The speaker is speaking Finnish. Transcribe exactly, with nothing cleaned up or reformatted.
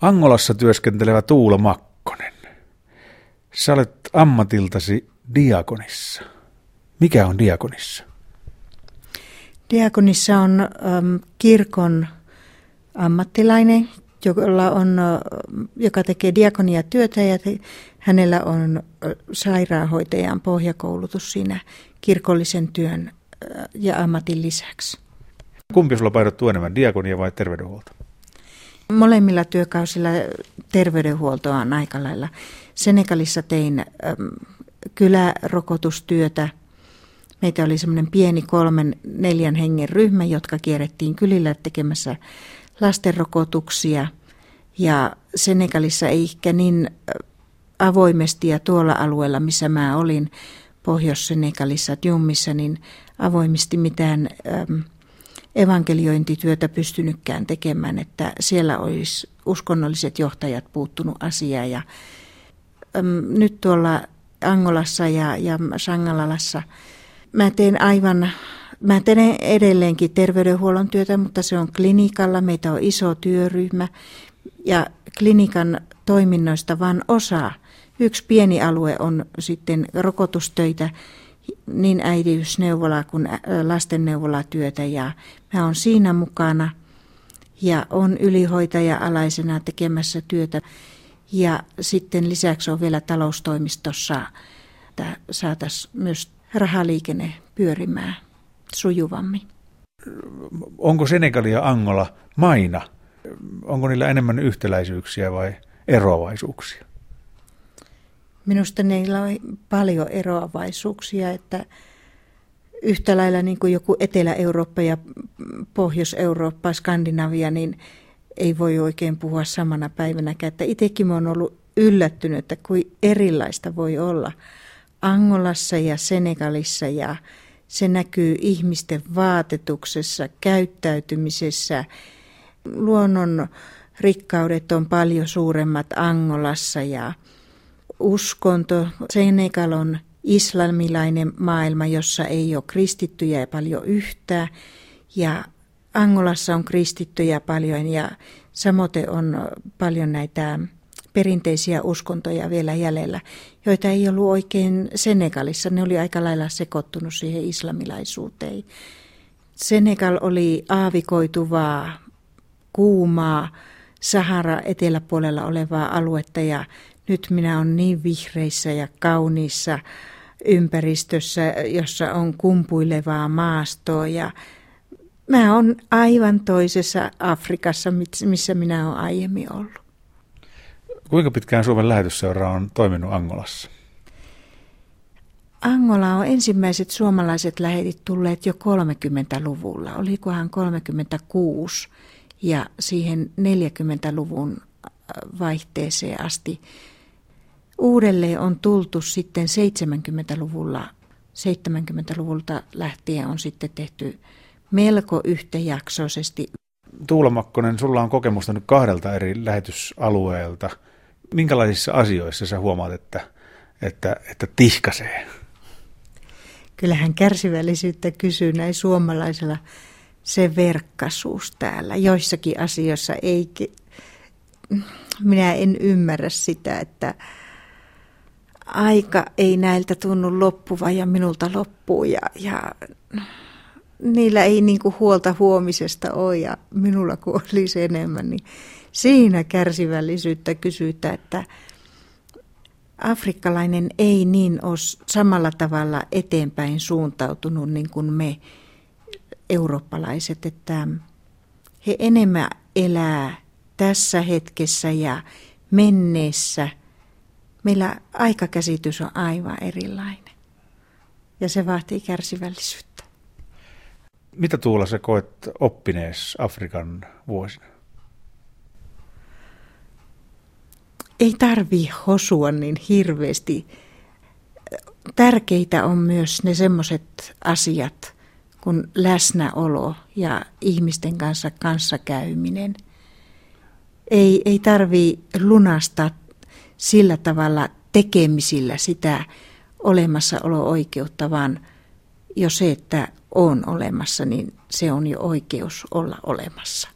Angolassa työskentelevä Tuula Makkonen. Sä olet ammatiltasi diakonissa. Mikä on diakonissa? Diakonissa on äm, kirkon ammattilainen, jolla on, joka tekee diakoniatyötä ja te, hänellä on sairaanhoitajan pohjakoulutus siinä kirkollisen työn ja ammatin lisäksi. Kumpi sulla painottuu enemmän, diakonia vai terveydenhuolto? Molemmilla työkausilla terveydenhuoltoa on aika lailla. Senegalissa tein äm, kylärokotustyötä. Meitä oli semmoinen pieni kolmen, neljän hengen ryhmä, jotka kierrettiin kylillä tekemässä lastenrokotuksia. Ja Senegalissa ei ehkä niin avoimesti ja tuolla alueella, missä mä olin, Pohjois-Senegalissa, Djummissa, niin avoimesti mitään äm, evankeliointityötä pystynytkään tekemään, että siellä olisi uskonnolliset johtajat puuttunut asiaan. Ja, äm, nyt tuolla Angolassa ja, ja Sangalalassa mä teen aivan, mä teen edelleenkin terveydenhuollon työtä, mutta se on klinikalla. Meitä on iso työryhmä ja klinikan toiminnoista vain osa. Yksi pieni alue on sitten rokotustöitä, niin äitiysneuvolaa kuin lastenneuvolatyötä ja mä oon siinä mukana ja on ylihoitaja alaisena tekemässä työtä. Ja sitten lisäksi on vielä taloustoimistossa, että saataisiin myös rahaliikenne pyörimään sujuvammin. Onko Senegal ja Angola maina? Onko niillä enemmän yhtäläisyyksiä vai eroavaisuuksia? Minusta niillä on paljon eroavaisuuksia, että yhtä lailla niin kuin joku Etelä-Eurooppa ja Pohjois-Eurooppa, Skandinavia, niin ei voi oikein puhua samana päivänäkään. Että itsekin olen ollut yllättynyt, että kuin erilaista voi olla Angolassa ja Senegalissa ja se näkyy ihmisten vaatetuksessa, käyttäytymisessä. Luonnon rikkaudet on paljon suuremmat Angolassa ja uskonto. Senegal on islamilainen maailma, jossa ei ole kristittyjä paljon yhtään ja Angolassa on kristittyjä paljon ja samoin on paljon näitä perinteisiä uskontoja vielä jäljellä, joita ei ollut oikein Senegalissa. Ne oli aika lailla sekoittunut siihen islamilaisuuteen. Senegal oli aavikoituvaa, kuumaa, Sahara eteläpuolella olevaa aluetta ja nyt minä olen niin vihreissä ja kauniissa ympäristössä, jossa on kumpuilevaa maastoa ja mä oon aivan toisessa Afrikassa, missä minä olen aiemmin ollut. Kuinka pitkään Suomen lähetysseura on toiminut Angolassa? Angola on ensimmäiset suomalaiset lähetit tulleet jo kolmekymmentäluvulla. Olikohan kolmekymmentäkuusi ja siihen neljäkymmentäluvun vaihteeseen asti. Uudelleen on tultu sitten seitsemänkymmentäluvulla. seitsemänkymmentäluvulta lähtien on sitten tehty melko yhtäjaksoisesti. Tuula Makkonen, sulla on kokemusta nyt kahdelta eri lähetysalueelta. Minkälaisissa asioissa sä huomaat, että, että, että tihkasee? Kyllähän kärsivällisyyttä kysyy näin suomalaisella se verkkaisuus täällä. Joissakin asioissa ei, minä en ymmärrä sitä, että aika ei näiltä tunnu loppuva ja minulta loppuu ja, ja niillä ei niinku huolta huomisesta ole ja minulla kun olisi enemmän, niin siinä kärsivällisyyttä kysytä, että afrikkalainen ei niin ole samalla tavalla eteenpäin suuntautunut niin kuin me eurooppalaiset, että he enemmän elää tässä hetkessä ja menneessä. Meillä aikakäsitys on aivan erilainen ja se vaatii kärsivällisyyttä. Mitä Tuula sä koet oppinees Afrikan vuosina? Ei tarvii hosua niin hirveästi. Tärkeitä on myös ne semmoiset asiat kuin läsnäolo ja ihmisten kanssa kanssakäyminen. Ei, ei tarvii lunastaa sillä tavalla tekemisillä sitä olemassaolo-oikeutta, vaan jo se, että on olemassa, niin se on jo oikeus olla olemassa.